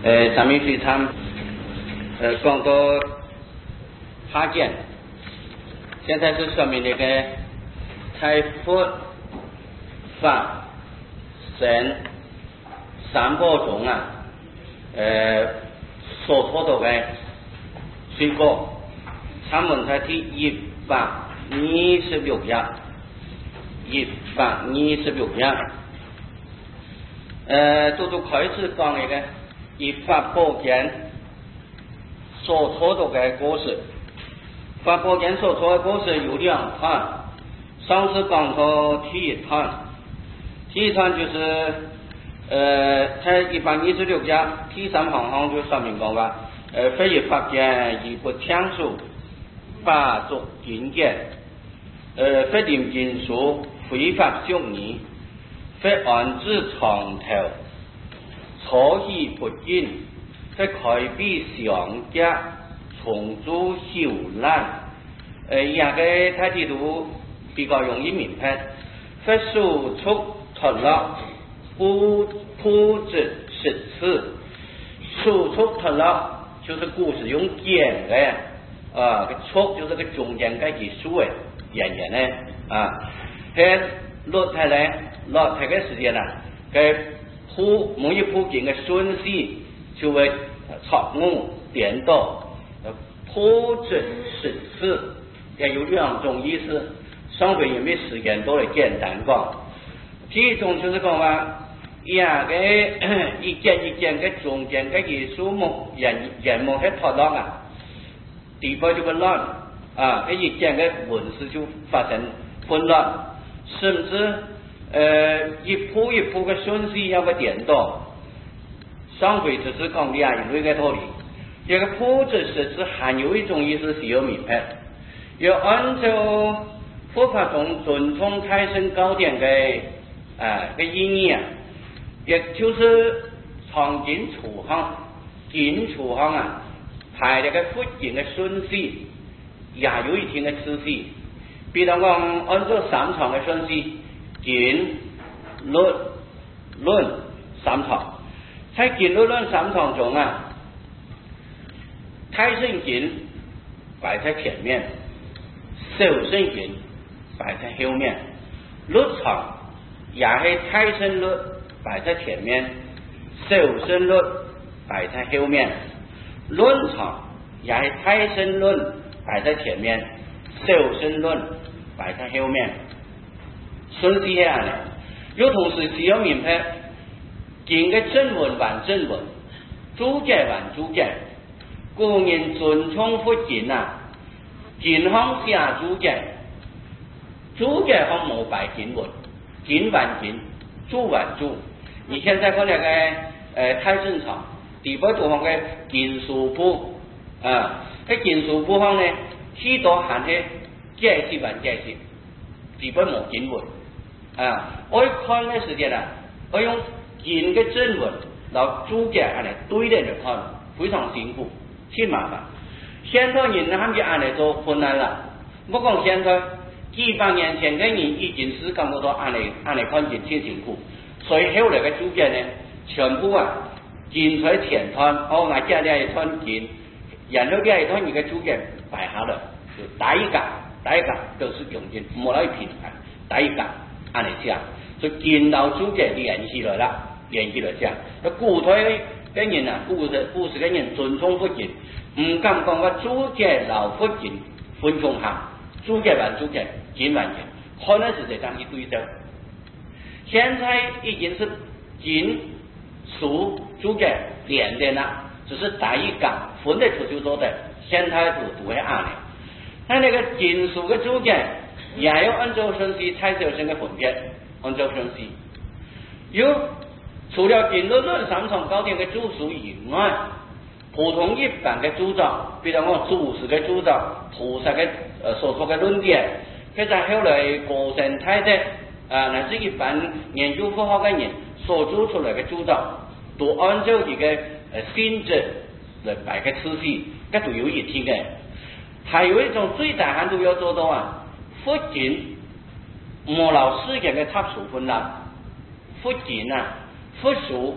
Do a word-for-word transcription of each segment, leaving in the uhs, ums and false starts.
呃，咱们非常呃讲到哈建，现在是说明那个太佛法神三宝中啊，呃所说到的水果，他们在第一百二十六页，一百二十六页，呃，都都开始讲那个一法宝剑所说到的果实，法宝剑所说的果实有两款，上次讲到第一款，第一款就是呃，在一百二十六页第三行行就说明讲话，呃，非一法剑亦不强数，法作禁剑，呃，非定禁术，非法教义，非安置床头，错以不敬，非开闭上家，重组修懒，呃，两个睇地图比较容易明白，非输出脱落，不不知实词，输出脱落就是故事用简的啊，个出就是个中间个艺术的演员呢啊，喺落台呢，落台嘅时间啦，嘅铺每一铺件嘅顺序就会错误颠倒，不知实词也有两种意思，上回因为时间多嚟简单讲，第一种就是讲话。呀，个一件一件个中间个艺术目人人目喺脱落啊，地方就个乱啊，个一件个文字就发生混乱，甚至呃一步一步个顺序要个颠倒。上回只是讲两一类个道理，这个不知实质还有一种意思是要明白，要按照佛法中尊崇开生高典个啊个意义啊。也就是从进出行，进出行啊，排那个佛经的顺序，也有一定的次序。比如讲，按照三场的顺序，进、论、论三场。在进、论、论三场中啊，太圣经摆在前面，小圣经摆在后面，律场也是太圣律。摆在前面，小圣论摆在后面，论场也是太圣论摆在前面，小圣论摆在后面，顺序啊呢，又同时只要明白，经嘅正文还正文，注解还注解，古人尊崇佛经啊，经方写注解，注解方冇摆经文，经还经，注还注。你现在看那个呃太正常，第八度方嘅金属部啊，喺金属部方呢，许多含嘅解释还解释，第八冇经文啊。我一看嘅时间啊，我用金嘅正文，然后注解安尼对连着看，非常辛苦，挺麻烦。现在人他们安尼做困难啦，不讲现在几百年前嘅人已经是感觉到安尼安尼看见挺辛苦。所以后来嘅注解呢，全部啊，剪出前端，哦，我加呢一段剪，然后呢一段你嘅注解摆下了，就第一格，第一格都是用剪，冇得平啊，第一格按嚟寫，就見到注解聯繫來啦，聯繫來寫。個古代嘅人啊，古時古時嘅人尊重佛經，唔敢講個注解老佛經分宗下，注解還注解，剪還剪，可能是這樣一對照。现在已经是金属注解连的了，只是第一格分得出就做的，现在都都会按的。但那个金属的注解也要按照顺序才小声的分别，按照顺序。有除了经论论三场高典的注释以外，普通一般的注照，比如讲祖师的注照，菩萨的呃所说的论点，佢在后来国神太的。啊，乃至一般研究佛学嘅人所做出来嘅主张，都按照一个呃性质来摆个次序，这都有一定嘅。还有一种最大限度要做到啊，佛经冇老时间嘅插数分啦，佛经啊，佛书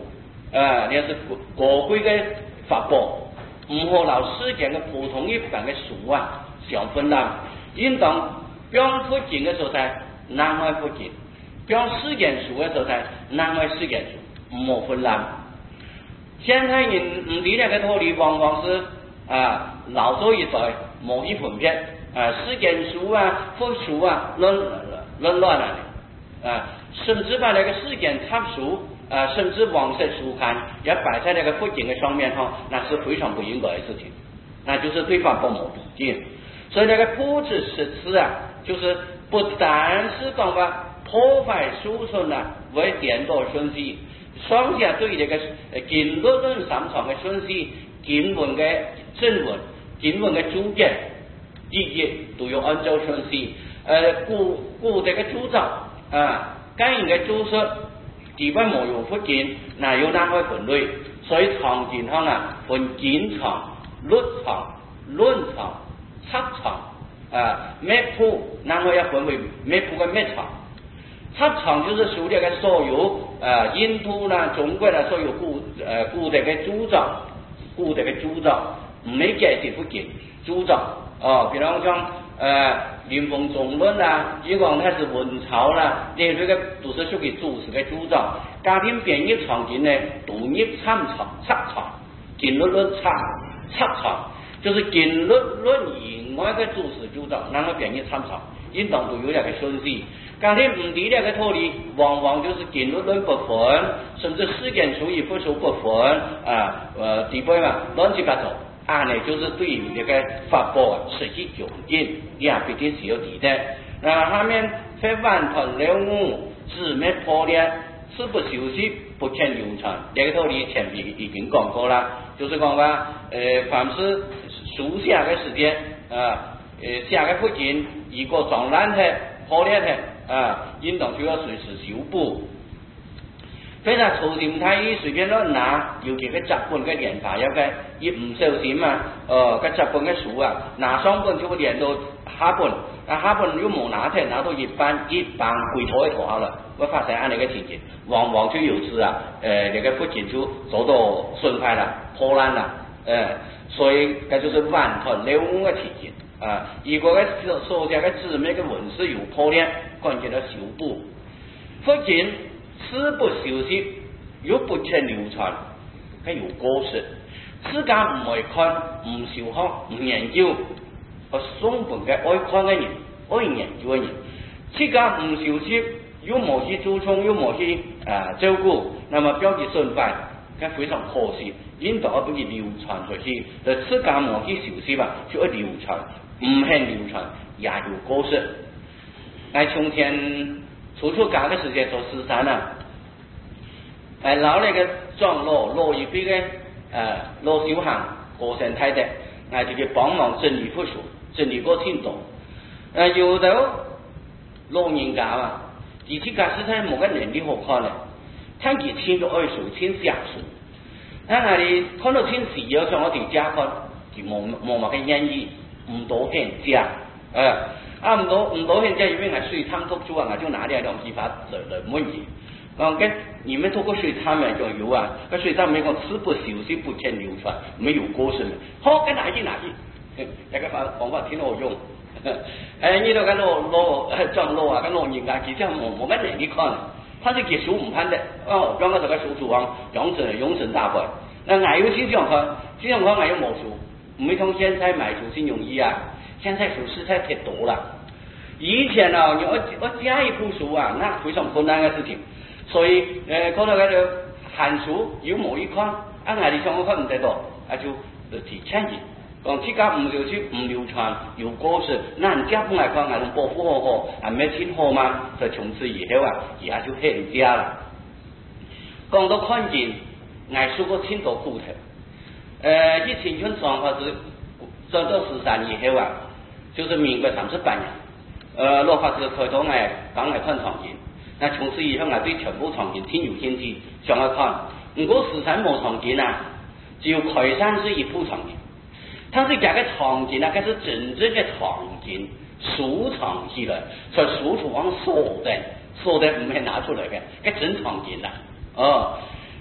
啊，你是国规嘅法宝，唔好留世間嘅普通一般嘅書啊，相分啦。應當標附近嘅所在，南海附近；標世間書嘅所在，南海世間書，唔好分啦。現在人唔理呢個道理，往往是啊老早一代冇一分別啊，世間書啊、附書啊亂亂亂啦啊，甚至把那個世間插書啊，甚至黃色書刊也擺在那個附近嘅上面哈，那是非常不應該的事情，那就是對法寶冇理解。所以那個不知識詞啊，就是不但是講話破壞書信啊，為顛倒信息。雙下對這個經論論三場嘅信息、經文嘅正文、經文嘅注解、意義都要按照順序。呃，古古這個主張啊，該應該注釋，基本冇有附件，那有哪個分類？所以藏經上啊，分經藏、律藏、論藏、測藏啊，咩譜，哪個要分為咩譜嘅咩藏？測藏就是屬這個所有呃印度啦、中國啦所有古呃古代嘅主張，古代嘅主張，唔係解釋附件主張哦，比方講呃林峰中論啦，如果它是文朝啦，呢這個都是屬於主史嘅主張。家庭編譯藏經呢，獨立參藏測藏，經論論測測藏，就是經論論以外嘅主史主張，然後編譯參藏，應當都有兩個順序。剛才唔理兩個道理，往往就是經論論不分，甚至世間書與附書不分啊，呃，地位嘛亂七八糟，啊呢就是對於這個法寶啊失去究竟，也必定是有敵的。那下面非萬團流污，自滅破裂，事不休息，不欠流傳，這個道理前面已經講過啦，就是講話，呃，凡是書寫嘅時間啊，呃，寫嘅附件如果撞爛嘅、破裂嘅。啊，應當就要隨時修補。非常粗心大意，隨便亂拿，尤其個雜本嘅連法要嘅，一唔小心啊，呃，個雜本嘅書啊，拿上本就會連到下本，啊下本又冇拿睇，拿到一半一半回頭一頭好了，會發生按呢個情形，往往就有時啊，呃，這個附件就走到損壞了、破爛了，呃，所以這就是萬團流污嘅情形。啊！如果個所所寫嘅字面嘅文字有破裂，關鍵要修補。附件事不休息，又不欠流傳，佢有過失。自家唔愛看、唔修學、唔研究，和送本嘅愛看嘅人、愛研究嘅人，自家唔休息，又冇去注重，又冇去啊照顧，那麼標記損壞，佢非常可惜。應當不去流傳出去，就自家冇去休息吧，就要流傳。唔係流傳，也有過失。喺從前初初搞嘅時間做十三啊，誒老那個莊羅羅一輩嘅誒羅小行過身太太，誒就去幫忙整理附書，整理過清楚。誒有的老人家啊，自己家實在冇個能力好看咧，睇佢清咗二數，清下數。啊你看到清時要上我哋家看，就冇冇乜嘅願意。唔到現家，誒啊唔到唔到現家，因為係水湯托住啊，我就拿兩兩批發來來滿意。講跟你們透過水湯咪就有啊，個水湯咪講事不休息，不欠流傳，沒有過失。好，跟哪去哪去？一個方方法挺好用。誒，你都個老老張老啊，個老人家其實冇冇乜能力看，他是給書唔看的。哦，講到這個書書王永生永生大會，那我有經常看，經常看我有冇書。唔會同現在買書先容易啊！現在書實在太多了。以前啊，我我加一部書啊，那非常困難嘅事情。所以誒，嗰度嗰度閒書有冇一看，啊，我哋上我看唔得到，啊就就提倡議，講自家唔流傳唔流傳有過失，那人家本來看係能保護好好，係咩清好嘛？就從此以後啊，也就欠家啦。講到看見，藝術個清楚cụ體。呃，以前春狀法是做到十三以後啊，就是民國三十八年，呃，羅法是開頭我講嚟看藏經，那從此以後我對全部藏經挺有興趣，想去看。如果十三冇藏經啊，只有開山是一部藏經，它是假個藏經啊，它是真正嘅藏經，收藏起來，所以書處往鎖的，鎖的唔係拿出來嘅，係真藏經啦，哦。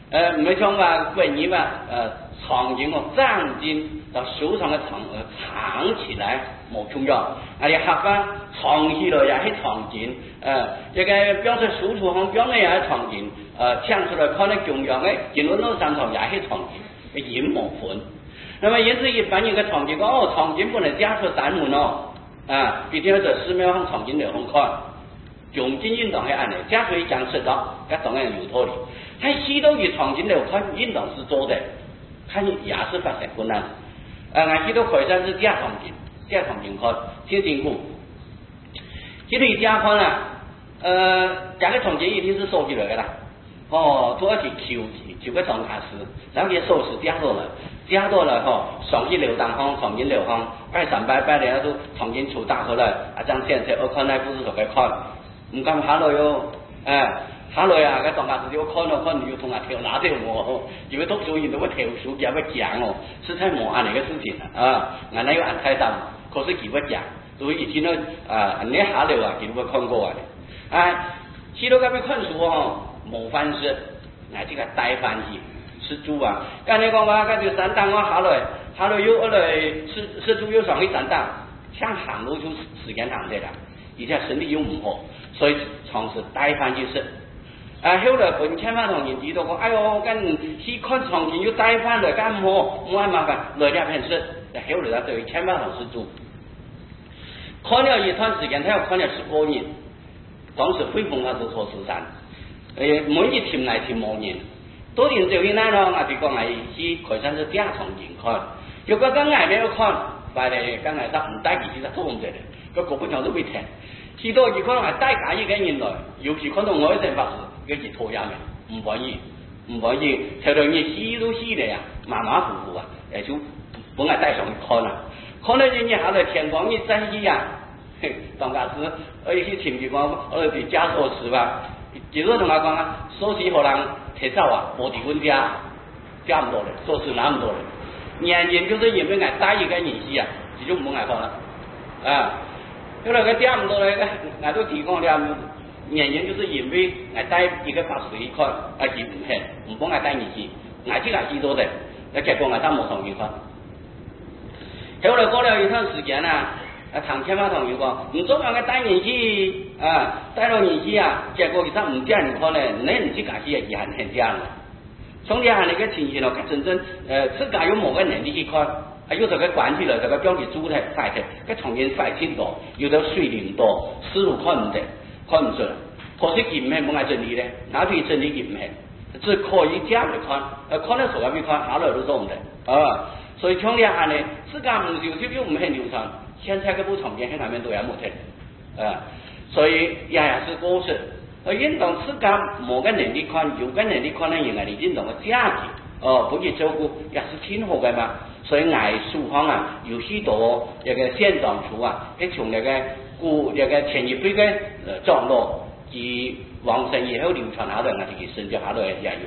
呃，唔係講話本意話，呃，場景哦，站進到手上嘅場呃藏起來冇重要，啊，你客翻藏起來也係場景，呃，這個表示手處方表面也係場景，呃，唱出來看得重要嘅，見到那三場也係場景，引冇分。那麼因此一般一個場景哦，場景不能加出三門哦，啊，必定要在寺廟向場景嚟看看。用經運動係按嚟，加水講實到，咁當然有道理。喺西都與場景嚟看運動是做的，看也是發生困難。誒，我西都葵山是加場景，加場景看，先辛苦。西都一加看啦，誒，加個場景一定是收起來嘅啦。哦，都要去求求個裝卡師，然後佢收拾加落來，加落來吼，上去流當方，場景流方，拜三拜拜嚟都場景出大出來，啊，將現在我看來不是做個看。唔敢下來喲，誒下來啊！個裝甲師要看咯看，要同人跳哪條喎？如果讀書人都會跳書，佢會講哦，是太冇安尼個事情啊！人哋要按太淡，可是佢會講，所以以前咧啊，你下來啊，佢都會看過啊！啊，去到嗰邊看書哦，冇翻書，嗱即個帶翻去吃豬啊！咁你講話嗰條山檔我下來，下來又我來吃吃豬又上去山檔，像行路就時間長啲啦，而且身體又唔好。所以嘗試帶翻去食，啊後來本千萬同人知道講，哎呦，跟去看場景要帶翻來幹麼？冇咁麻煩，來兩片食，後來他對千萬同事做，看了一段時間，他又看了十個人，當時匯豐嗰度做慈善，誒每一天嚟天冇人，多人就去那咯，我哋講係去葵山是第二場景看，如果剛挨沒有看，快嚟剛挨得唔帶幾時就做唔得咧，個個本場都會聽。去到佢可能係帶假一個人來，尤其看到我一陣法師，佢係拖下面，唔可以，唔可以，睇到你死都死嚟啊，馬馬虎虎啊，誒就本來帶上去看啦，看到人家下來天光一真一樣，當家師，而且前幾講，我哋加鎖匙吧，幾多同我講啊，鎖匙可能提早啊，冇地方加，加唔到咧，鎖匙拿唔到咧，年年就是因為我帶一個人死啊，就唔好挨看啦，啊。後來佢點唔到咧，我都提供了，原因就是因為我帶一個法師去看，而且唔肯，唔幫我帶人去，我自己知道的，結果我都冇上去看。後來過了一段時間啊，啊唐千萬同學講，唔做我帶人去啊，帶到人去啊，結果其實唔叫人看咧，你唔自己去也很很這樣的。從這樣的一個情形咯，真正呃自家有某個能力去看。啊，有這個關係了，這個標記豬的快的，個場景快清多，有的水靈多，思路看唔得，看唔出來。可是佢唔係冇嗌真理咧，哪對真理佢唔係，只可以這樣嚟看，呃，看得手入邊看，下來都做唔得，啊，所以像呢下呢，自家唔熟悉又唔係流暢，現在嗰部場景喺那邊都有冇聽，啊，所以也也是過失，而運動自家冇個能力看，有個能力看呢，原來你運動嘅價值，哦，不去照顧也是挺好嘅嘛。所以藝術方啊，有許多一個現狀處啊，佢從那個古那個前一輩嘅呃葬落，及往生以後流傳下來，我哋嘅生就下來也有。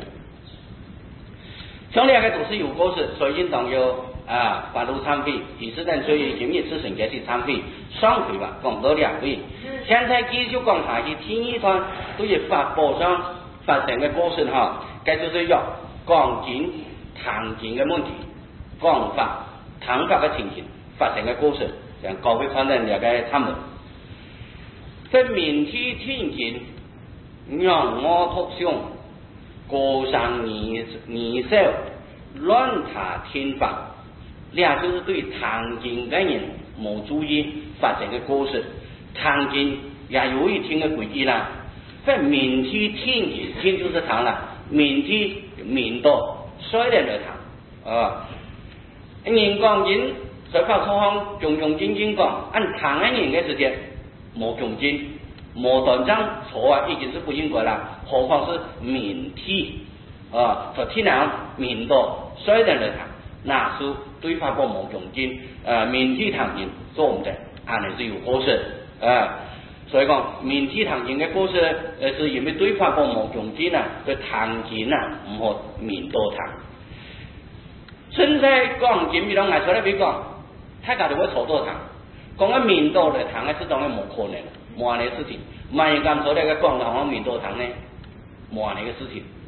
像呢個都是有故事，所以運動有啊，法律參費，第四等所以今日自身嘅是參費雙費吧，講到兩費。現在繼續講下去，天一團對於法寶上發生嘅故事哈，這就是要講緊談緊嘅問題。講法、談法嘅情形發生嘅故事，讓各位看人了解他們。在明天天見，讓我托胸，過上你你手，亂他天法，呢就是對談經嘅人冇注意發生嘅故事。談經也有一天嘅規矩啦。在明天天見，天就是談啦，明天明多，衰人嚟談，啊。人講人在法初行種種正正講，按唐人人嘅時間冇窮盡，冇斷章錯啊，已經是不應該啦。何況是明天啊，就天亮明多衰人嚟談，那是對法國冇窮盡，誒明天唐人做唔得，按係是有過失啊。所以講明天唐人嘅過失，誒是因為對法國冇窮盡啊，對唐人啊唔好明多談。現在講緊比如藝術咧，比講，大家就會錯多談，講緊面多嚟談嘅是當然冇可能，冇安尼嘅事情。萬一咁做咧，個講到講面多談呢，冇安尼嘅事情。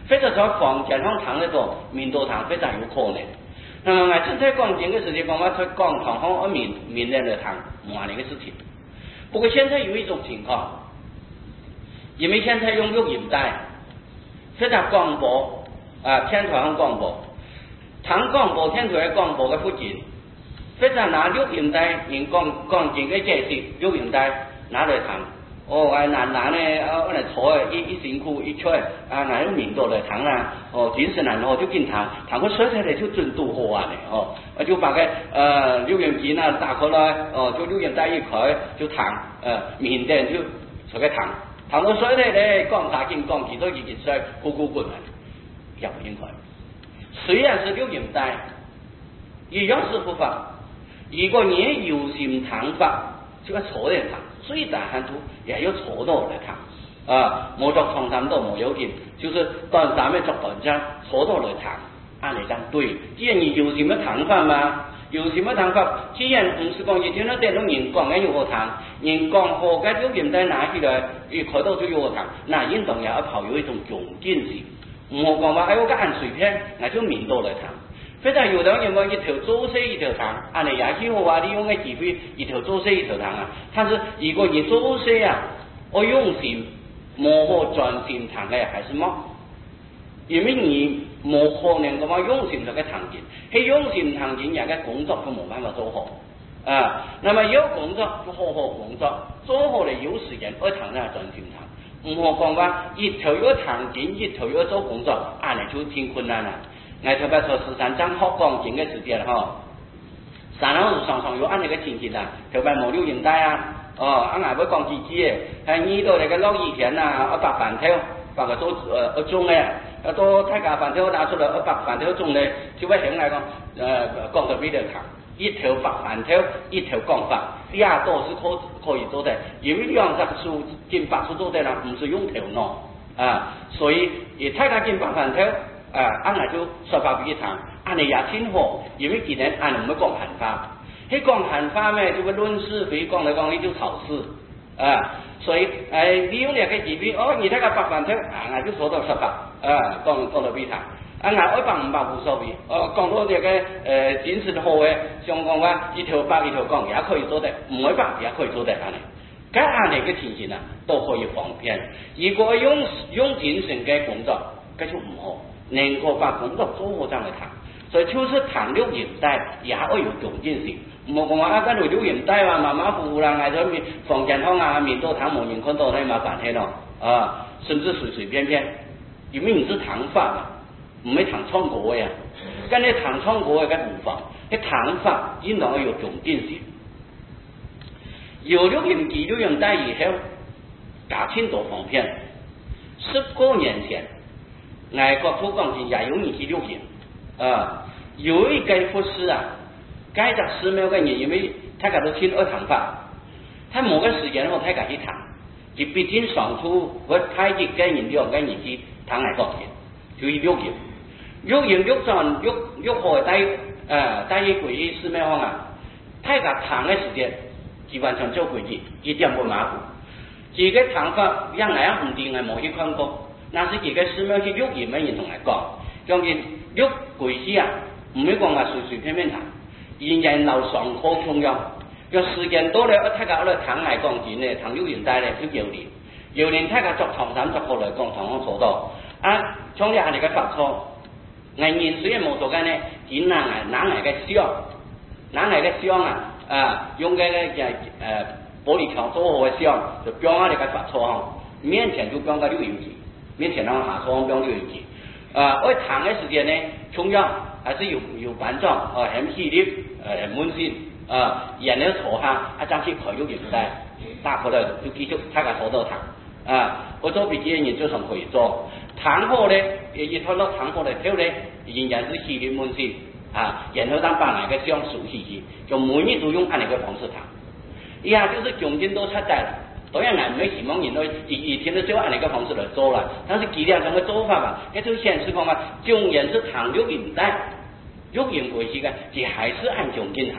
或者说房健康糖那个面多糖非常有可能。那么我正在讲这个事情，讲我在讲糖好而面面的的糖冇那个事情。不过现在有一种情况，因为现在用录音带，非常广播啊，天台很广播，糖广播天台广播嘅附近，非常拿录音带，人讲讲这个解释，录音带拿来糖。哦，啊，男男呢，啊，我嚟坐啊，一一辛苦一出嚟，啊，哪有面多嚟糖啦，哦，精神人哦就見糖，糖個水出嚟就進度好啊咧，哦，啊就把個呃錄音機呢打開來，哦，就錄音帶一開就糖，呃，面頂就出個糖，糖個水嚟咧，講啥經講幾多幾幾水，咕咕滾啊，也不應該。雖然是錄音帶，一樣是不法，如果你有心糖法，就個錯點糖。最大限度也要坐到嚟談啊！冇作創新都冇有見，就是短暫嘅作短章坐到嚟談，按嚟講對。既然你有什麼談法嘛，有什麼談法？既然唔是講一天都聽到人講嘅有個談，人講好嘅錄音帶拿起來，一開到就有個談，那應當也要抱有一種勇見性，唔好講話哎我個按水片，我就面到嚟談。非常有的人講一條左西一條糖，按你也許話你用嘅機會一條左西一條糖啊。但是如果你左西啊，我用心冇可專心糖嘅還是冇，因為你冇可能咁樣用心就嘅糖件，喺用心糖件人嘅工作都冇辦法做好啊。那麼有工作就好好工作，做好嚟有時間我糖咧專心糖，唔好講話一條要糖件，一條要做工作，按你就挺困難啦。我特別說十三章學講經嘅時間嗬，三兩日常常有按呢個情形啊，特別冇錄音帶啊，哦，啊我要講自己嘅，係呢度嚟嘅落雨天啊，一百飯條，百個多誒一鐘咧，一多大家飯條拿出嚟一百飯條鐘咧，就會響嚟講誒講到邊度行，一條白飯條，一條講法，呢下都是可可以做的，因為兩隻書經白書做的啦，唔是用條腦啊，所以而大家經白飯條。啊，按嚟就說法比談，按嚟也挺好，因為今年按唔會講閒話，喺講閒話咩就會論是非，講嚟講去就吵事啊，所以誒、呃、利用呢個機會，哦，而家個白飯條，啊我就說到說法，啊講講到比談，啊我一百五百無所謂，哦講到呢個誒精神好嘅，像講話一條白一條講也可以做得，唔會白也可以做得按嚟，咁按嚟嘅情形啊都可以方便，如果用用精神嘅工作，咁就唔好。能夠把工作做好這樣嘅談，所以就是談錄音帶也要有勇勁性，唔好講話啊，跟住錄音帶話馬馬虎虎啦，嗌咗面房健康啊，面多談冇人看到，那麻煩啲咯，啊，甚至隨隨便便，因為你是談法嘛，唔係談創國嘅，跟你談創國嘅嘅無妨，啲談法應當要有勇勁性，有錄音機、錄音帶以後，搞清楚方便，十個年前。外國土鋼琴也有人去錄音，啊，有一個護士啊，介入寺廟嘅人，因為大家都聽二堂法，他某個時間後，大家去談，就畢竟上處我太極嘅人兩個人去談外國琴，就去錄音，錄音錄上錄錄好帶誒帶去歸去寺廟啊，大家談嘅時間基本上做歸去，一點不馬虎，這個談法讓人唔定係冇去看過。那是幾個寺廟去錄音嘅人同嚟講，將佢錄歸去啊，唔會講話隨隨便便談，人人留上課重要，要時間多咧，我睇下我哋談嚟講錢咧，談錄音帶咧就有年，有年睇下作長衫作過嚟講同我做到，啊，從你係你嘅發錯，藝人雖然冇做緊咧，點拿嚟拿嚟嘅箱，拿嚟嘅箱啊，啊，用嘅咧就係誒玻璃牆做好嘅箱，就標下你嘅發錯嗬，面前就標個錄音機。面前讓下錯標錄音機，啊，我談嘅時間呢，重要還是有有伴奏，啊，很犀利，誒，很滿線，啊，然後坐下，一張起開錄音帶，打開來就繼續大家坐到談，啊，我做筆記嘅人就算可以做，談好咧，一睇到談好咧，後咧仍然是犀利滿線，啊，然後當把那個相熟悉起，就每日都用按那個方式談，一下就是獎金都出嚟了。當然我沒希望人都以以前都就按那個方式來做了，但是幾兩種嘅做法嘛，這就顯示講嘛，縱然是談錄音帶，錄音歸去嘅，佢還是按獎金行，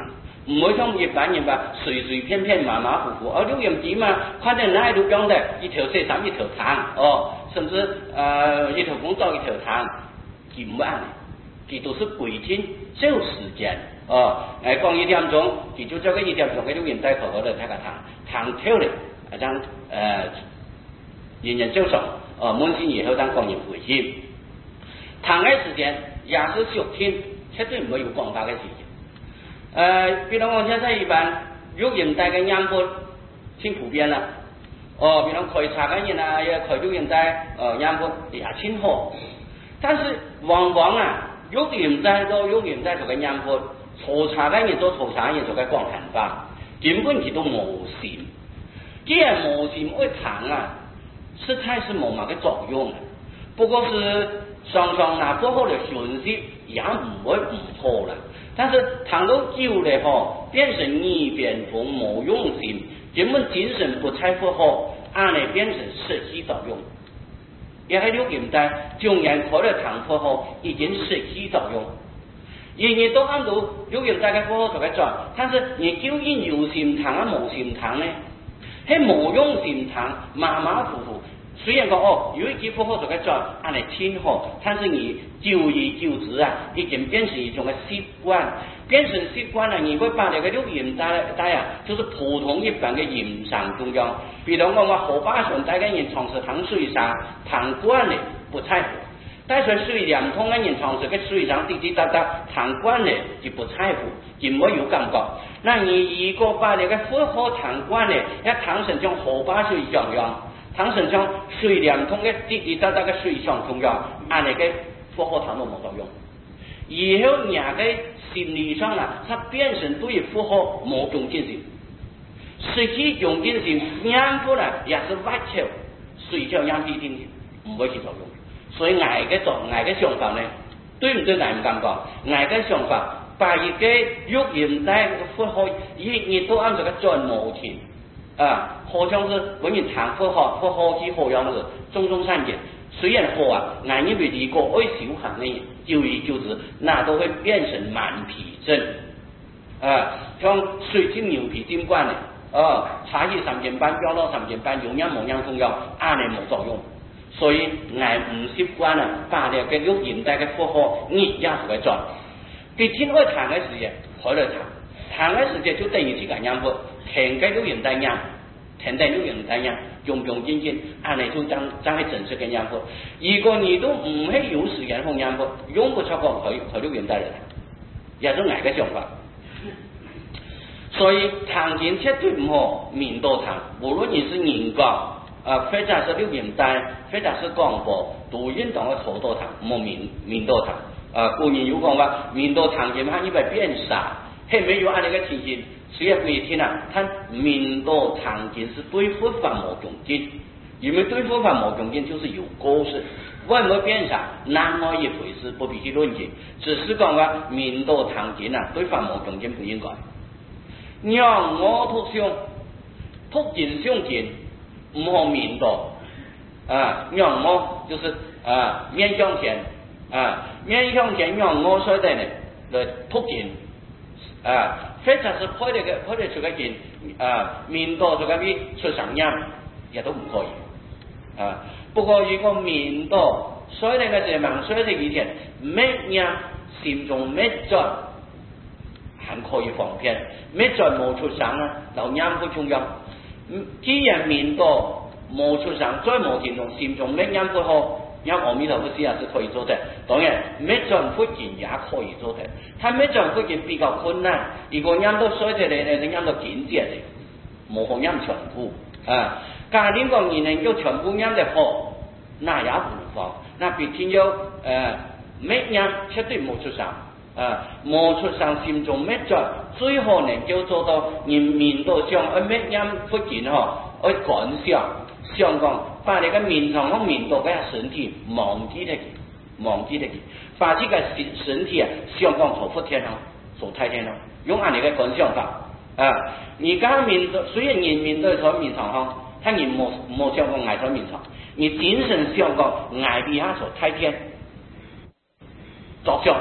唔會像一般人吧，隨隨便便馬馬虎虎。而六陰地嘛，看見哪裏都講的一條蛇衫一條糖哦，甚至呃一條公道一條糖，佢唔按，佢都是規定就時間哦。誒講一點鐘，佢就做個一點鐘嘅六陰帶頭嗰度睇個糖，糖跳咧，啊將誒人人就上哦，滿天以後當光陰回去，糖嘅時間也是屬天，絕對唔會有講法嘅事情。呃，比如我現在一般六陰帶嘅煙鉢挺普遍啦，哦，比如開茶嘅人啊，也開六陰帶，呃，煙鉢也挺好。但是往往啊，六陰帶到六陰帶做嘅煙鉢，炒茶嘅人做炒茶嘅人做嘅光彈法，根本佢都無禪。既然無禪，會糖啊，實在是冇乜嘅作用，不過是常常拿過後嘅訊息也唔會唔錯啦。但是糖到久了吼，變成耳邊風冇用心，根本精神不太符合，按嚟變成實際作用。也係六陰帶，縱然開了糖過後，已經實際作用。人人都按到六陰帶嘅過後做嘅轉，但是你究竟有禪糖啊無禪糖呢？係冇用禪糖，馬馬虎虎。雖然講哦，有一句過後做嘅轉，按嚟挺好，但是你久而久之啊，已經變成一種嘅習慣，變成習慣了，你會把這個六陰帶啊，就是普通一般嘅陰上中央。比如講我後八順帶嘅人從事糖水上糖罐呢不在乎，但是水兩通嘅人從事嘅水上滴滴答答糖罐呢就不在乎，就冇有感覺。那你如果把這個複合糖罐呢，一糖成像後八水中央。糖身上水兩通嘅滴滴答答嘅水上中央，按嚟嘅複合糖都冇作用。以後人嘅心理上啊，它變成對於複合冇用進性，實際用進性啱過來也是歪橋，水叫啱啲啲唔會起作用。所以我嘅作我嘅想法呢，對唔對我唔敢講，我嘅想法把一個六陰帶複合一日都按照個轉冇停。啊，好像是本人談科學科學之好樣子，種種善見。雖然好啊，俺認為如果愛修行的人，久而久之，那都會變成蠻皮症。啊，像水晶牛皮針管的，啊，茶葉三件半，標到三件半，有樣冇樣中藥，按嚟冇作用。所以俺唔習慣啊，把這個六陰帶嘅科學日也做嚟做。佢天愛談嘅時間，開嚟談，談嘅時間就等於自己樣子。填嘅六陰帶樣，填嘅六陰帶樣，用用精精，按嚟就將將係正式嘅樣子。如果你都唔係有時間放樣子，用不超過佢佢六陰帶嚟，也是捱嘅想法。所以糖精絕對唔好面多糖，無論你是人講，啊，或者是六陰帶，或者是廣播，都應當嘅好多糖，唔好面面多糖。啊，古人有講話，面多糖精它因為變傻，係沒有按呢個情形。雖然不一聽啊，他面多糖精是對佛法冇用勁，因為對佛法冇用勁就是有過失，會唔會變啥，那麼一回事，不必去論證。只是講話面多糖精啊，對法冇用勁不應該。讓我突上，突勁上勁，唔好面多啊，讓我就是啊面向前啊，面向前讓我所帶呢來突勁啊。或者是開嚟嘅開嚟出嘅件啊，面多做緊啲出神音，亦都唔可以啊。不過如果面多，所以你嘅就問，所以你以前咩嘢心中咩在，還可以放片，咩在冇出神啊，就音不中央。既然面多冇出神，再冇見到心中咩音不好。因為阿彌陀佛師也是可以做的，當然咩轉福建也可以做的，他咩轉福建比較困難，如果音到衰咗你，你音到緊啲嚟，冇好音全部啊。假如講你能夠全部音得好，那也無妨。那別天有誒咩音絕對冇出聲啊，冇出聲心中咩轉，最好能夠做到人面到上而咩音福建嗬，而趕上。想講把你個面上和面度嘅身體忘記咗佢，忘記咗佢，把這個身體啊，想講做福天咯，做太天咯，用按你嘅觀想法啊！而家面對雖然人面對在面上嗬，他人冇冇想講挨在面上，你精神想講挨邊下做太天，作想按你，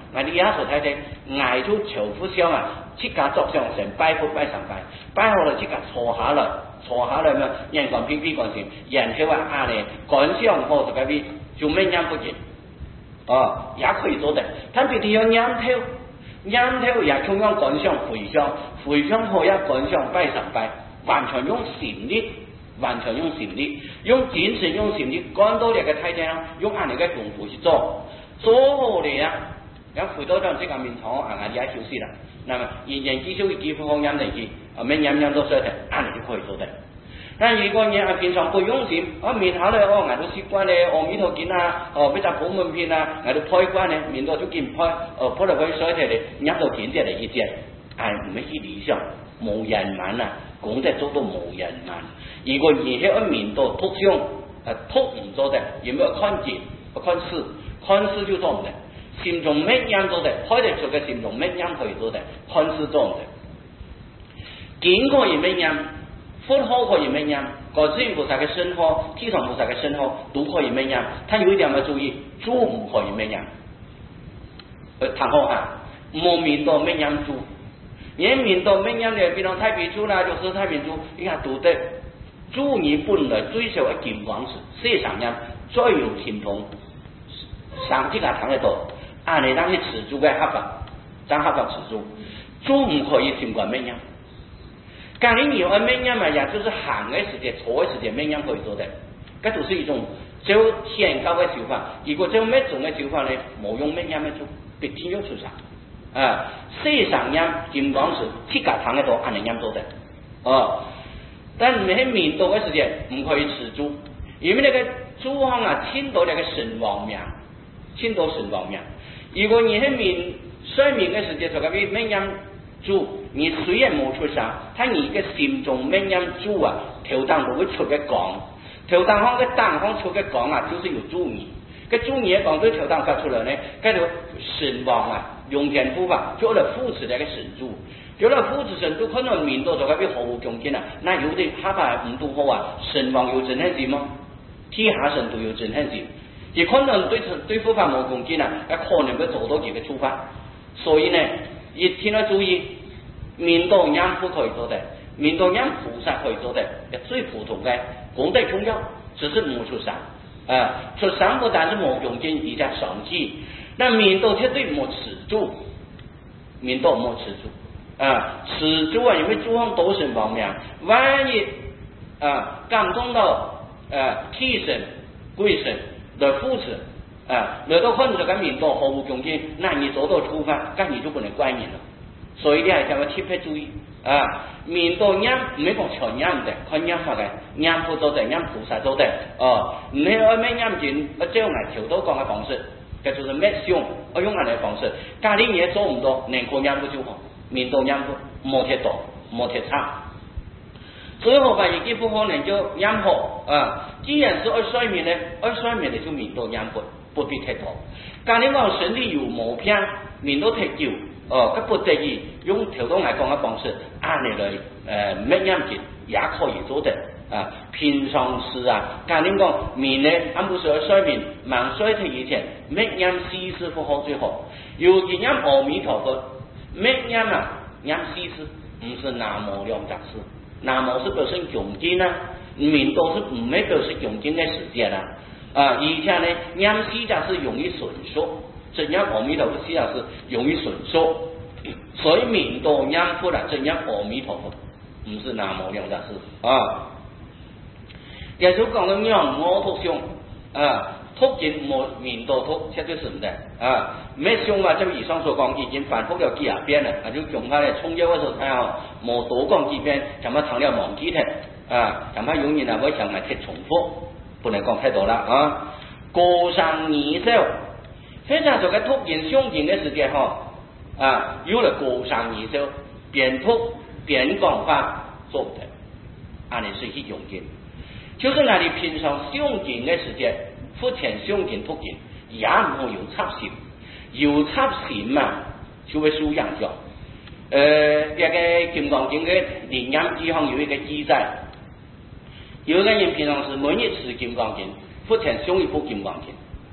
我哋也所睇睇挨咗朝夫相啊，即刻作上成拜佛拜上拜，拜好了即刻坐下來，坐下來嘛，人講偏偏講先，人佢話啊咧，趕上好就嗰啲做咩音不見，哦，也可以做的，特別係有音頭，音頭也同樣趕上回向，回向後也趕上拜上拜，完全用禪力。完全用禪力，用精神用禪力，趕到你嘅太監，用按你嘅功夫去做，做好嚟啊！咁回到咗即個面堂，啊，我哋休息啦。那麼人人至少要幾副方音嚟去，啊，咩音音都衰嘅，按你就可以做得。但如果你啊平常不用心，我面下咧，哦，挨到習慣咧，阿彌陀經啊，哦，比較普門片啊，挨到開關咧，面到都見唔開，哦，破嚟可以衰嘅咧，入到見者嚟一隻，係唔係去理想，冇人慢啊！講得做到冇人慢，如果而且一面到突相，誒突唔做得，有沒有看見？不看事，看事就做唔得。心中咩音做得，開得出嘅心中咩音可以做得，看事做唔得。見可以咩音，佛號可以咩音，觀世音菩薩嘅身號，地藏菩薩嘅身號都可以咩音。他有一點要注意，主唔可以咩音。誒，談好下，冇面到咩音主。人民到咩樣嘅，比如太平豬啦，就是太平豬，你看讀得主你本來追求嘅金光時，世上人最有天通，上即個堂喺度，按你當去持住嘅合法，將合法持住，主唔可以盡管咩樣。咁你有咩樣嘛？也就是行嘅時間、坐嘅時間，咩樣可以做得？這都是一種最天高嘅手法。如果最咩種嘅手法咧，冇用咩樣嘅做，必天要出場。啊，世上音金剛時，即刻躺喺度按人音做的，哦。但你喺面度嘅時間唔可以持住，因為那個主行啊，牽到那個神王命，牽到神王命。如果你喺面睡眠嘅時間就咁樣咩音住，你雖然冇出聲，但你嘅心中咩音住啊，頭當都會出嘅講，頭當行嘅當行出嘅講啊，就是有注意。個注意嘅講對頭當發出來呢，嗰條神王啊。用天護法，做了扶持那個神主，做了扶持神主，可能面到就嗰啲毫無強勁啊！那有啲下巴唔都好啊，神王有真係點嗎？天下神都有真係點，亦可能對對護法冇強勁啊，可能佢做到幾個觸發，所以呢，一天要注意，面到音符可以做的，面到音菩薩可以做的，最普通嘅，功德重要，只是冇出聲，啊，出聲不但是冇強勁，而且上氣。那面到絕對冇持住，面到冇持住啊！持住啊，因為主行都神方面，萬一啊感動到啊天神、鬼神的扶持啊，來到可能就咁面到毫無強勁，那你做到觸犯，咁你就不能怪人了。所以你係要特別注意啊！面到音唔係講全音的，看音法嘅，音符做的，音菩薩做的哦。你喺咩音見，我將嚟調到講嘅方式。這就是咩用，我用咁嘅方式，家裏嘢做唔到，能夠音符就好，面到音符冇太多，冇太差。最後吧，亦都不可能就音符啊。既然是愛睡眠呢，愛睡眠呢就面到音符，不必太多。家裏講身體有毛病，面到太久，哦，佢不得已用頭先嚟講嘅方式，按你嚟誒咩音節也可以做得。啊，平常時啊，家裏講面呢，俺不是愛睡眠，忙睡退以前，咩音西施不好最好。尤其音阿彌陀佛，咩音啊，音西施唔是南無兩雜事，南無是表示恭敬啊，面都是唔係表示恭敬嘅時間啦。啊，而且呢，音西雜是容易順熟，真音阿彌陀佛西雜是容易順熟，所以面都音符啦，真音阿彌陀佛，唔是南無兩雜事啊。也就講到讓我讀上啊，讀經冇面到讀，這就是唔得啊。咩上嘛？就以上所講已經反覆了幾廿遍了，啊就用下嚟重要嘅時候睇下，冇多講幾遍，就乜糖尿忘記嘅啊，就乜永遠啊會成日貼重複，不能講太多啦啊。過上二首，非常做嘅讀經上經嘅時間嗬啊，有了過上二首，邊讀邊講法做唔得，按你是去用經。就是那你平常上經嘅時間，佛前上經讀經，也唔好有插心，有插心嘛，就會輸人咗。誒、呃，一個金剛經嘅靈音記上有一個記載，有個人平常是每日持金剛經，佛前上一部金剛經，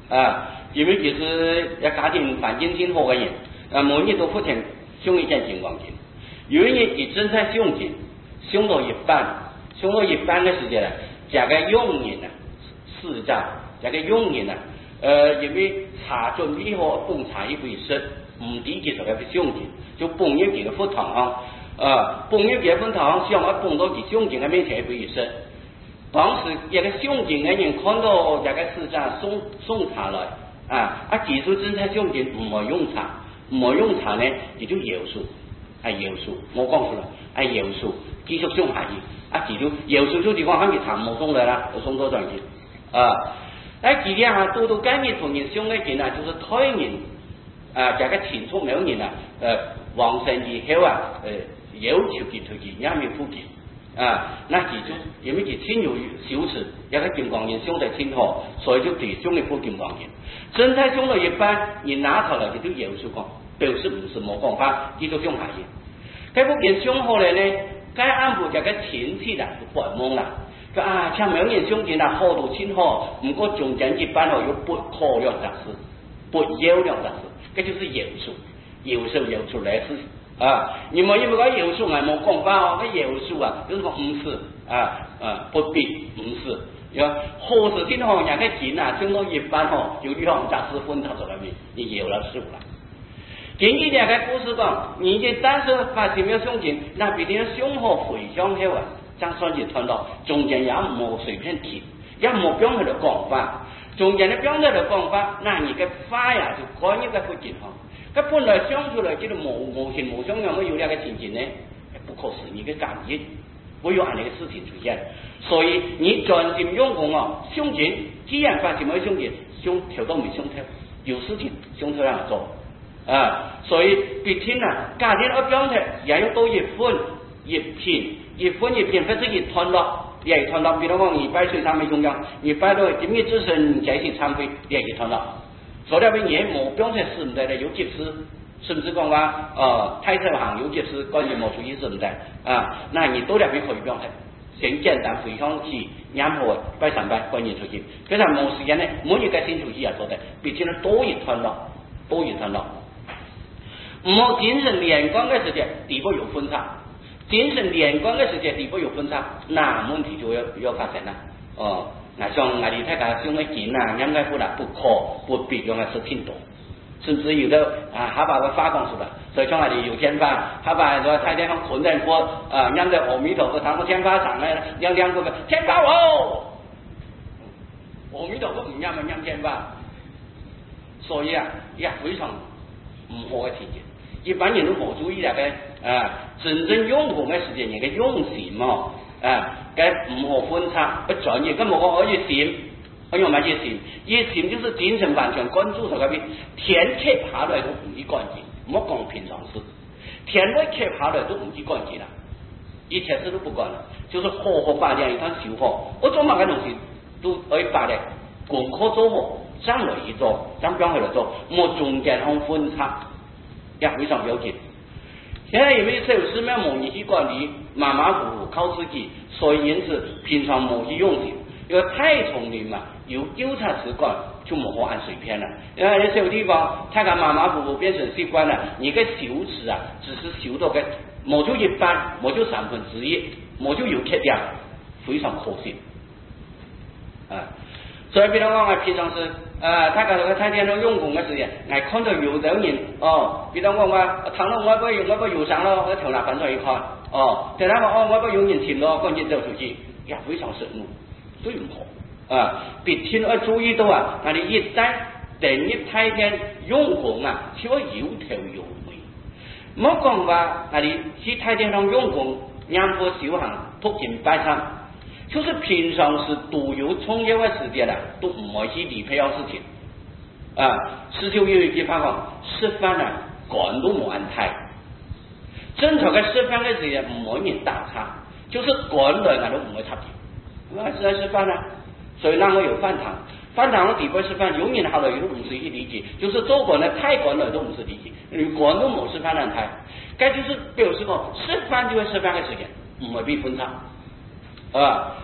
啊，因为其实一家庭环境真好嘅人，啊，每日都付钱送一件情况钱，有一日以真正送钱，送到一半，送到一半嘅时间咧，这个佣人啊，市长，这个佣人啊，呃，因为茶准备好，奉茶一回食，唔抵其实要去送钱，就放入佢嘅佛堂啊，啊，放入佢嘅佛堂，想要放到佢送钱嘅面前一回食。当时一个送钱嘅人看到这个市长送送茶来，啊，啊，技术真正送钱唔系用茶，唔系用茶呢，佢就摇数，系摇数，我讲出来，系摇數，繼續送下去，啊，記住搖數咗地方，肯定茶冇送嚟啦，我送多張錢，啊，喺幾天下到到今日同人送嘅錢啊，就是推人，啊，這個錢出兩年啊，誒，王成以後啊，誒，要求佢推薦，也沒附件，啊，那記住，因為佢親有小事，一個金光人送得親好，所以就對送嘅附金光人，真係送到一半，你拿頭嚟佢都搖數講。表示唔是冇講法，繼續送下去。佢嗰件送好嚟呢，該安排就個前次啦，就發夢啦。佢啊，像兩年送錢啊，好到千好，唔過中間一班後有撥課兩雜事，撥腰兩雜事，嗰就是搖數，搖數搖出來是啊。你們因為個搖數係冇講法哦，個搖數啊，就是個唔是啊啊，不必唔是。有好事天後人嘅錢啊，送到一班後，有兩雜事分頭咗嚟面，你搖了數啦。根據兩個故事講，你嘅當時發生咗送錢，那必定送好回鄉後啊，將算是傳到中間也冇隨便填，也冇標佢嘅講法，中間嘅標佢嘅講法，那你嘅法呀就關於個福建行，佢本來想出來叫做無無形無相樣嘅有兩個情景呢，不可思議嘅感應，會有咁樣嘅事情出現，所以你專心用功哦，送錢既然發生咗送錢，送條都未送條，有事情送條讓做。啊，所以必天啊，家庭一標題也要到一分一片，一分一片或者一團落，也一團落。比如講二百歲參會中央，二百到今日之前這些參會也一團落。所以話嘢冇標題是唔得的，有急事，甚至講話呃太太行有急事，關於冇注意是唔得啊。那你多兩邊可以標題，先簡單回鄉去啱好拜三拜關於出去，其實冇時間呢，每一個新出去也做得，必天多一團落，多一團落。唔好精神連貫嘅時間，地步有分差；精神連貫嘅時間，地步有分差，那問題就要要發生啦。哦，那像我哋睇下用嘅錢啊，應該不啦，不可不必用嘅是挺多，甚至有的啊，還把個發光出來，所以像我哋有天法，還把個太天上捆在佛啊，讓在阿彌陀佛堂個天法上咧，讓兩個天法哦，阿彌陀佛唔讓咪讓天法，所以啊，也非常唔好嘅情景。一般人都冇注意那個啊，真正用功嘅時間，人嘅用心哦，啊，該唔好分差，不專業，咁冇講我熱心，我用乜熱心？熱心就是精神完全關注喺嗰邊，天揭下來都唔知關鍵，唔好講平常事，天一揭下來都唔知關鍵啦，一切事都不管啦，就是好好把這樣一趟修好，我做乜嘅東西都可以把咧功課做好，將來去做，將將去嚟做，冇中間向分差。也非常了解。現在因為社會寺廟冇人去管理，馬馬虎虎靠自己，所以因此平常冇去用心。因為太聰明嘛，有糾察習慣就冇好按隨便了。因為有些地方太過馬馬虎虎變成習慣了，你個修持啊，只是修到個冇就一半，冇就三分之一，冇就有缺點，非常可惜。啊，所以比如講我平常是。啊！他講個太天都用功嘅時間，我看到有啲人哦，比如講話躺到我個我個右上咯，我頭拿反轉一看，哦，突然話哦，我個有人前咯，趕緊走出去，也非常醒目，對唔好啊！別天要注意到啊，我哋一旦第一太天用功啊，就要有頭有尾，唔好講話我哋喺太天上用功，讓個修行突然擺上。就是平常是獨有創業嘅時間啦，都唔可以去理配要事情。啊，師兄有一句話講，食飯啊，趕都冇安排。正常嘅食飯嘅時間唔可以打岔，就是趕來我都唔會插電。我係在食飯啊，所以讓我有飯堂，飯堂嘅地方食飯，永遠後來都唔是去理解，就是做趕來太趕來都唔是理解，你趕都冇食飯安排。該就是表示講，食飯就係食飯嘅時間，唔會被分叉。啊，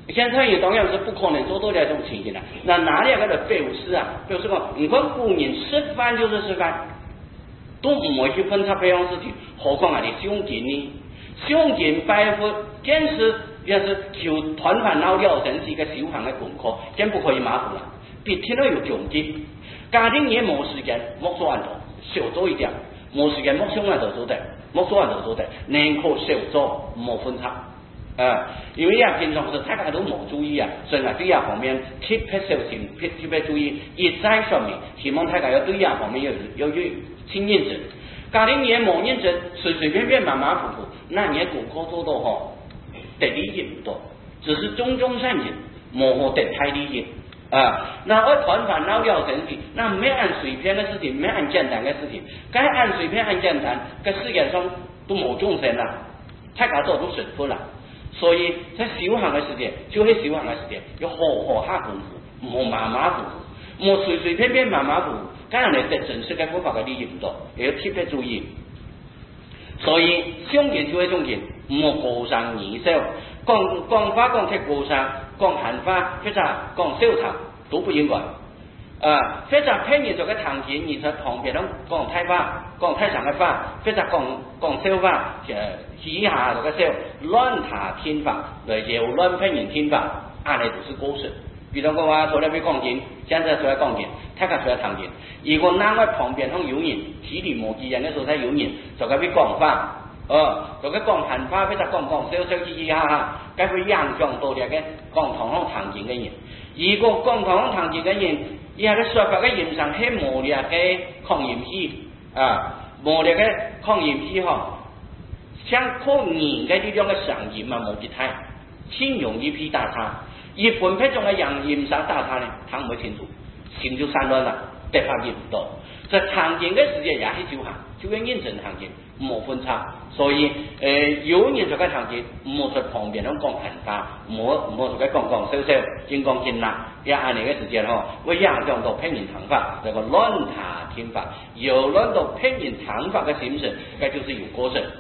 现在也当然是不可能做到这种情形了。那哪里个的表示啊？表示讲，你看古人吃饭就是吃饭，都唔会去分叉这样事情，何况啊你胸襟呢？胸襟拜佛，坚持也是求团烦恼了成是一个修行的功课，真不可以马虎了。别天都有穷尽，家庭也冇时间，莫做安头，少做一点，冇时间莫想安头做的，莫做安头做的，宁可少做，莫分叉。啊，因为呀，平常是大家都冇注意啊，所以啊，对呀方面特别小心，特特别注意，一再说明，希望大家要对呀方面要要有请认真。家庭也冇认真，随随便便马马虎虎，那你功课做到吼，得利益唔多，只是中中善人，冇好得太利益啊。那我团烦恼了成事，那没按随便的事情，没按简单的事情，该按随便按简单，在世界上都冇众生啦，大家都都顺服啦。所以在修行的时间，就喺修行的时间，要好好下功夫，唔好马马虎虎，唔好随随便便马马虎虎，咁样嚟得正式嘅佛法嘅利益唔多，要特别注意。所以相见就係相见，唔好過上二手，講講法講太過上，講閒話或者講小談都不應該。啊，或者譬如做個堂前，而在旁邊咁講太話，講太長嘅話，或者講講小話，誒以下嗰個小亂談天法，嚟又亂騙人天法，按嚟都是過失。比如講話，出來俾講經，現在出來講經，大家出來談經。如果嗱喺旁邊向有人體力無機人嘅時候，睇有人就佢俾講法，哦，就佢講閒話，或者講講小小嘻嘻哈哈，佢會影響到啲嘅講堂上談經嘅人。如果講堂上談經嘅人，而係佢說法嘅言上係無力嘅抗炎氣啊，無力嘅抗炎氣嗬，像靠人嘅呢種嘅上炎啊冇結態，先容易被打岔。而本批中嘅人炎上打岔呢，睇唔會清楚，心就散亂啦，得法業唔多。在談經嘅時間也係修行，就要認真談經，唔好分叉。所以誒、呃，有人做嘅談經，唔好在旁邊咁講閒話，唔好唔好做嘅講講笑笑，應講見啦。也按呢個時間嗬，會影響到騙人談法，那個亂談天法，有亂到騙人談法嘅形式，那就是有過失。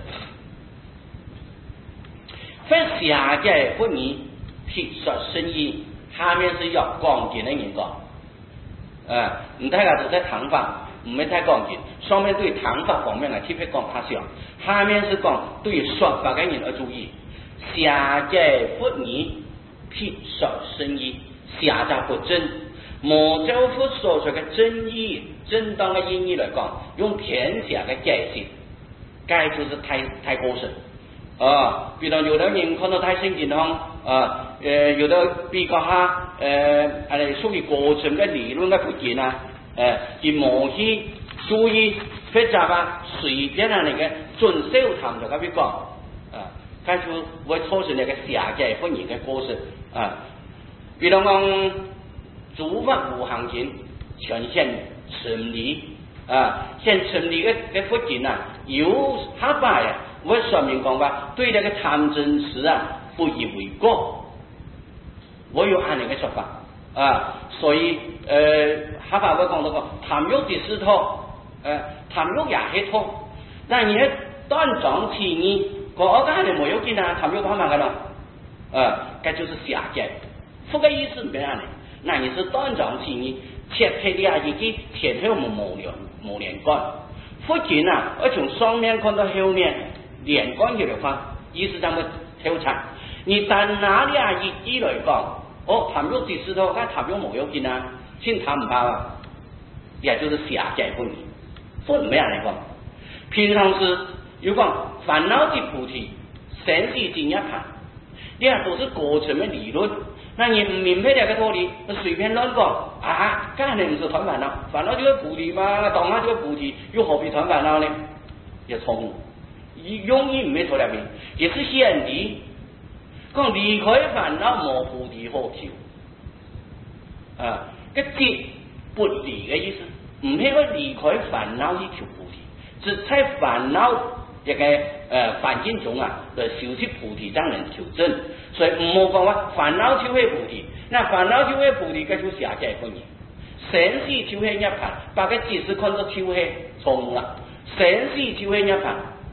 分下嘅不義撇說生意，下面是要講經的人講，啊，唔睇下就在談法。唔係太講經，上面對談法方面係特別講較少，下面是講對說法嘅人要注意，下界不義，撇說生意，下界不真，無州佛所說嘅真義，正當嘅意義嚟講，用天下嘅解釋，該就是太太過神。啊，比如有的人看到太聖經咯，啊，誒有的比較下誒係屬於過程嘅理論嘅附件啊。誒，而冇去注意或者啊隨便啊嚟嘅盡小談就咁樣講，啊，咁就會造成一個下界分言嘅過失啊。比如講諸法無行境，全現成理啊，現成理嘅嘅佛經啊，有下巴呀，會說明講話對呢個貪嗔癡啊不以為過，我有按呢個說法。啊，所以誒，下法會講到個貪欲第四套，誒貪欲也係套，但係斷章取義，個我家你冇有見啊，貪欲幹嘛嘅咯？啊，這就是下界，佛嘅意思唔係咁，那你是斷章取義，切切啲啊，已經前後冇冇連冇連貫，佛經啊，我從上面看到後面連貫嘅話，意思就會跳插，你但哪裡啊一一嚟講。哦，貪欲第四套，但貪欲冇有見啊，先貪唔怕啊，也就是下界分離，分咩嚟講？平常時有講煩惱的菩提，生死經一盤，呢啲都是過程嘅理論。那你唔明白呢個道理，隨便亂講啊，梗係你唔是斷煩惱，煩惱就係菩提嘛，當下就係菩提，又何必斷煩惱呢？也錯誤，容易唔係錯入面，也是顯理。講離開煩惱無菩提好求，啊，個節不離嘅意思，唔係講離開煩惱去求菩提，只在煩惱一個誒環境中啊，來修習菩提才能求證。所以唔好講話煩惱就係菩提，那煩惱就係菩提，嗰就下界分言。生死就係一盤，把個解釋看作就係錯誤啦。生死就係一盤，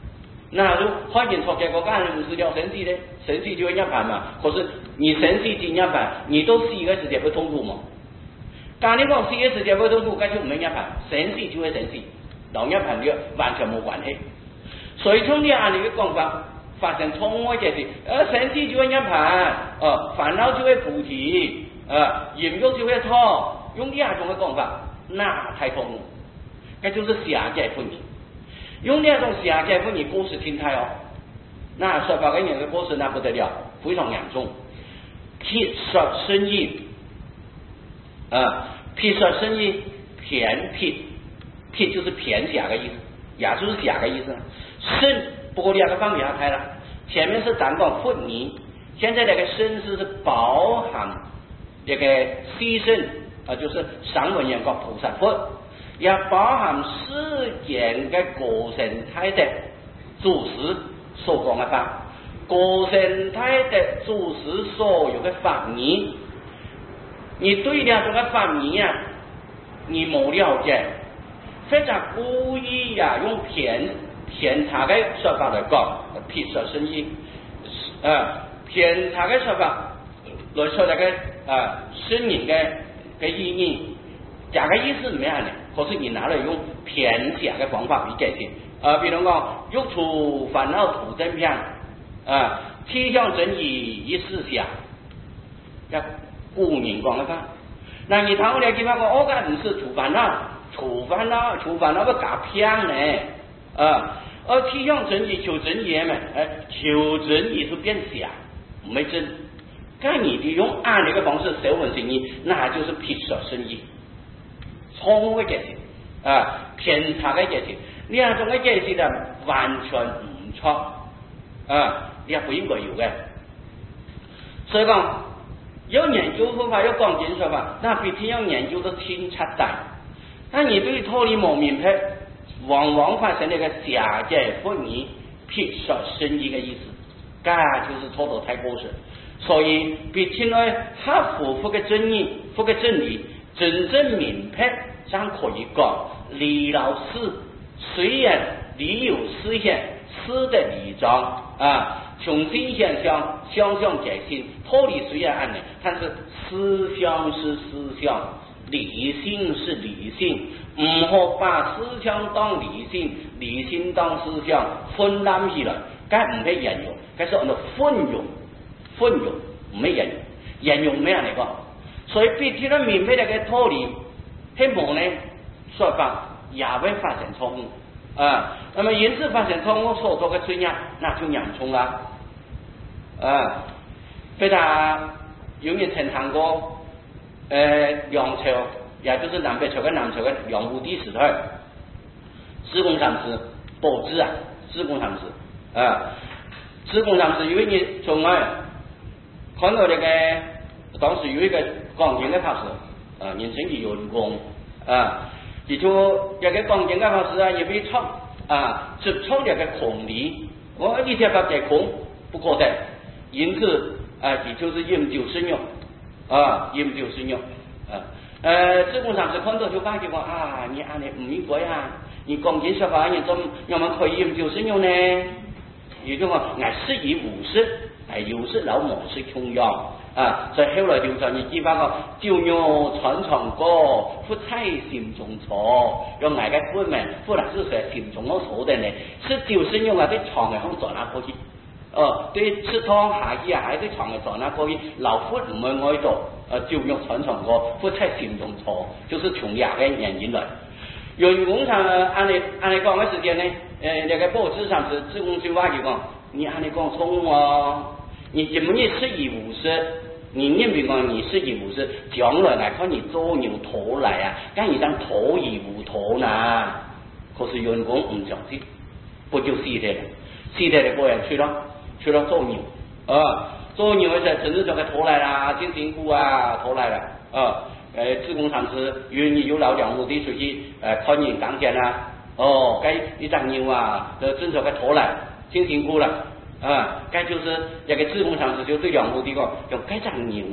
那如环境错结果干五十条身体呢，身体就会压盘嘛。可是你身体进压盘，你都是一个时间会痛苦嘛。刚你讲是一个时间会痛苦，那就没压盘，身体就会身体，老压盘就完全没关系。所以从你按你的讲法，发生错误的就是，呃，身体就会压盘，呃，烦恼就会菩提，呃，饮肉就会痛，用第二种的讲法，那太痛苦，那就是下界分离。用那种下界分离果实听态哦，那说法跟人的果实那不得了，非常严重。撇说生意，啊，撇说生意，偏撇，撇就是偏下的意思，也就是下的意思。生不过两个方面要开了，前面是单讲分离，现在那个生是是包含这个牺牲啊，就是上文言讲菩萨分。也包含世间嘅个性态的祖师所讲嘅法，个性态的祖师所有嘅法义，你对两种嘅法义啊，你冇了解，非常故意呀、啊、用偏偏差嘅说法来讲，撇说生意，啊偏差嘅说法来说那个啊生命嘅嘅意义，这个意思唔样呢？可是你拿来用偏假的方法去解释，呃，比如讲欲除烦恼土真片，啊，气象真义一思想，要古人讲的法。那你谈过来地方讲，我讲唔是除烦恼，除烦恼，除烦恼要加偏呢，啊，而气象真义求真义嘛，哎，求真义是变假，没真。看你的用按那个方式手文生意，那就是撇说生意。错误的解释啊，偏差的解释，两种的解释呢完全唔错啊，你也不应该有嘅。所以讲有研究方法，有讲经说法，那必定要研究得清彻底。但你对脱离冇明白，往往发生那个下界分离、撇说生意的意思，这就是错得太过时。所以必定要合乎符合真理，符合真理，真正明白。上可以讲，李老师虽然理有思想，思的理章啊，从心现象，想象解心，脱离虽然暗的，但是思想是思想，理性是理性，唔好把思想当理性，理性当思想，分担起来，该唔係人用，該是按照分用，分用唔係人用，人用咩嚟講？所以必須要明白呢個脱離。希望呢说法也会发生错误啊，那么因此发生错误所做的罪孽，那就严重了啊。非常有人曾谈过，呃，梁朝，也就是南北朝跟南朝的梁武帝时代，智公禅师宝智啊，智公禅师啊，智公禅师因为你从来看到那个当时有一个讲经的法师。啊，人生嘅员工啊，而就一個講經嘅法師啊，也被抄啊，直抄一個孔理，我一天把這孔不可得，因此啊，也就是飲酒生用啊，飲酒生用啊，呃，智公禅師看到就講就講啊，你按你唔應該啊，你講經說法，你怎樣麼可以飲酒生用呢？也就講俺適宜無事，哎，有時老某是窮樣。啊，所以後來流傳一句話講：酒肉傳傳過，福菜心中坐。用挨個福名，福來是說心中我坐的呢。吃酒生用啊，對床嘅向坐那過去。哦，對吃湯下衣啊，喺對床嘅坐那過去。老福唔會愛做，呃，酒肉傳傳過，福菜心中坐，就是從亞嘅原因來。用工廠按你按你講嘅時間呢，呃，那個報紙上是自公句話就講，你按你講錯哦。你怎麼你適宜無事？你認為講你適宜無事，將來來看你做牛頭來啊，咁你當頭而無頭呢？可是員工唔相信，不就死的了？死的的個人去了，去了做牛啊，做牛嘅時候，真正就佢頭來啦，真辛苦啊，頭來了啊，誒，自公禪師願意有老兩目的出去誒看人當天啦，哦，該一張牛啊，就真正佢頭來，真辛苦了。啊，該就是一個自公禪師就對兩目的講，用該張牛啊，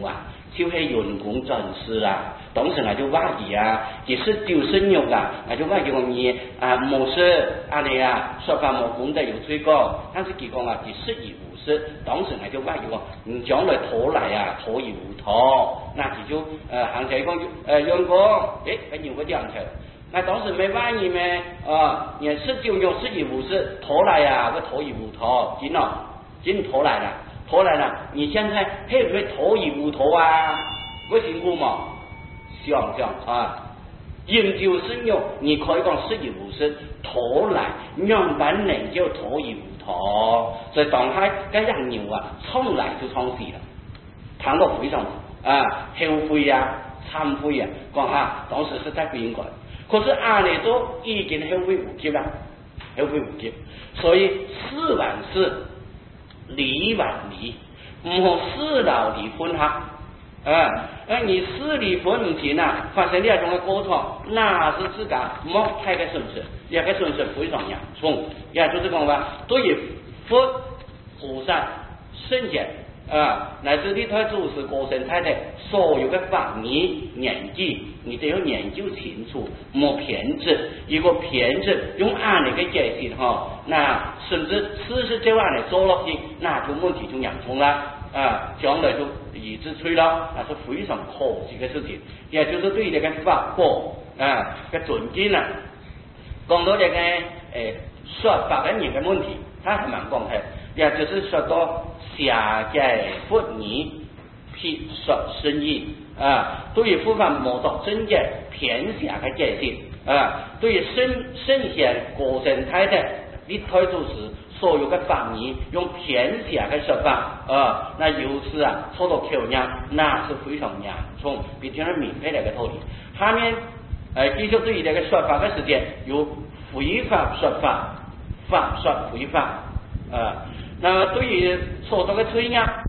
就是人工转世啊，當時我就話佢啊，亦是丟生肉啊，我就話佢講你啊冇事啊你啊，說法冇功德有罪過，但是佢講啊，佢失而無失，當時我就話佢講，你將來討來啊，討而無討，那佢就呃行起講呃員工，誒，佢有個這樣子，那當時沒話你咩？啊，你失就用失而無失，討來啊，我討而無討，真咯，真討來了。討來了，你現在會不會討而無討啊？為辛苦嘛？想想啊，研究生用，你可以講失而無失，討來讓本人就討而無討，所以當下嗰人牛啊，從來就創死了，談到非常啊後悔啊、懺悔啊，講下當時是在不應該，可是阿彌陀已經後悔無及了，後悔無及，所以事完事。離完離，唔好事老離婚哈，啊，而你事離婚唔行啊，發生呢一種嘅過錯，那是自家莫太嘅損失，一個損失非常嚴重，也就是講話，對於佛菩薩聖賢啊，乃至呢台祖師過身太太所有嘅法義年紀，你都要研究清楚，莫偏執，如果偏執用按你嘅解釋哈，那甚至事實就按你做落去，那就問題就嚴重啦，啊，將來就以致摧了，那是非常可惜嘅事情，也就是對這個法果啊嘅尊敬啦，講到這個誒說法嘅人嘅問題，他係蠻講嘅，也就是說到下界佛義辟說深意啊，對於佛法冇作真嘅偏下嘅解釋啊，對於聖聖賢過身太太呢台祖師所有嘅法義用偏下嘅說法啊，那由此啊受到挑戰，那是非常嚴重，並且係明白呢個道理。下面誒繼續對於呢個說法嘅時間有非法說法、法說非法啊，那麼對於所做嘅推壓。